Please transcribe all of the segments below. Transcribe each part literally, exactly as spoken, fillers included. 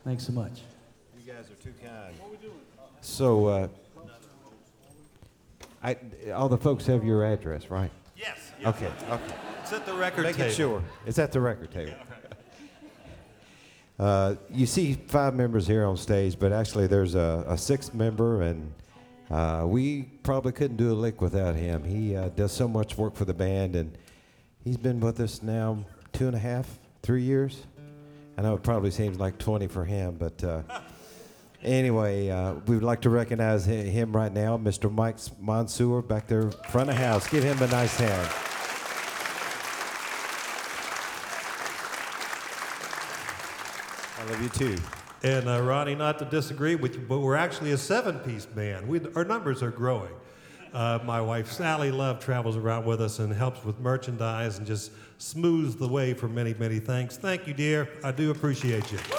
Thanks so much. You guys are too kind. So, uh, I, all the folks have your address, right? Yes. Okay, okay. It's at the record Making table. sure. It's at the record table. Uh, you see five members here on stage, but actually there's a, a sixth member, and uh, we probably couldn't do a lick without him. He uh, does so much work for the band, and he's been with us now two and a half, three years. I know it probably seems like twenty for him, but uh, anyway, uh, we would like to recognize hi- him right now, Mister Mike Monsoor, back there front of house. Give him a nice hand. I love you too. And uh, Ronnie, not to disagree with you, but we're actually a seven-piece band. We, our numbers are growing. Uh, my wife Sally Love travels around with us and helps with merchandise and just smooths the way for many, many things. Thank you, dear. I do appreciate you.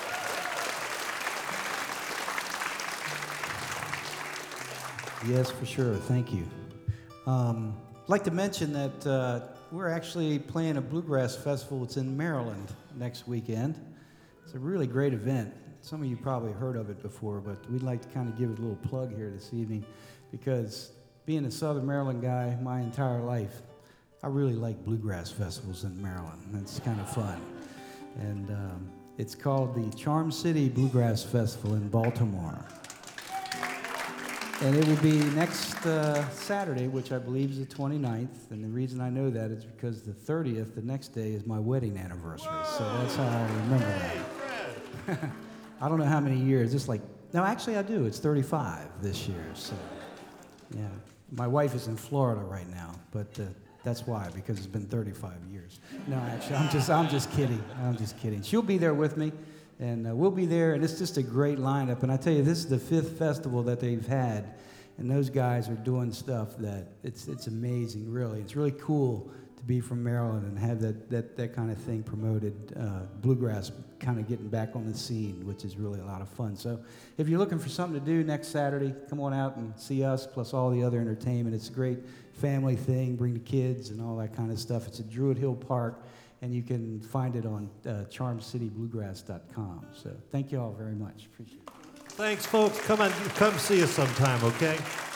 Yes, for sure. Thank you. Um, I'd like to mention that uh, we're actually playing a bluegrass festival. It's in Maryland next weekend. It's a really great event. Some of you probably heard of it before, but we'd like to kind of give it a little plug here this evening because being a Southern Maryland guy my entire life, I really like bluegrass festivals in Maryland. It's kind of fun. And um, it's called the Charm City Bluegrass Festival in Baltimore. And it will be next uh, Saturday, which I believe is the twenty-ninth. And the reason I know that is because the thirtieth, the next day, is my wedding anniversary. Whoa. So that's how I remember Hey, that. Fred. I don't know how many years. It's like, no, actually I do. It's thirty-five this year. So, yeah. My wife is in Florida right now, but uh, that's why, because it's been thirty-five years. No, actually, I'm just, I'm just kidding. I'm just kidding. She'll be there with me. And uh, we'll be there, and it's just a great lineup. And I tell you, this is the fifth festival that they've had, and those guys are doing stuff that it's it's amazing, really. It's really cool to be from Maryland and have that that, that kind of thing promoted, uh, bluegrass kind of getting back on the scene, which is really a lot of fun. So if you're looking for something to do next Saturday, come on out and see us, plus all the other entertainment. It's a great family thing. Bring the kids and all that kind of stuff. It's at Druid Hill Park. And you can find it on uh, charm city bluegrass dot com. So thank you all very much. Appreciate it. Thanks, folks. Come on, come see us sometime, okay?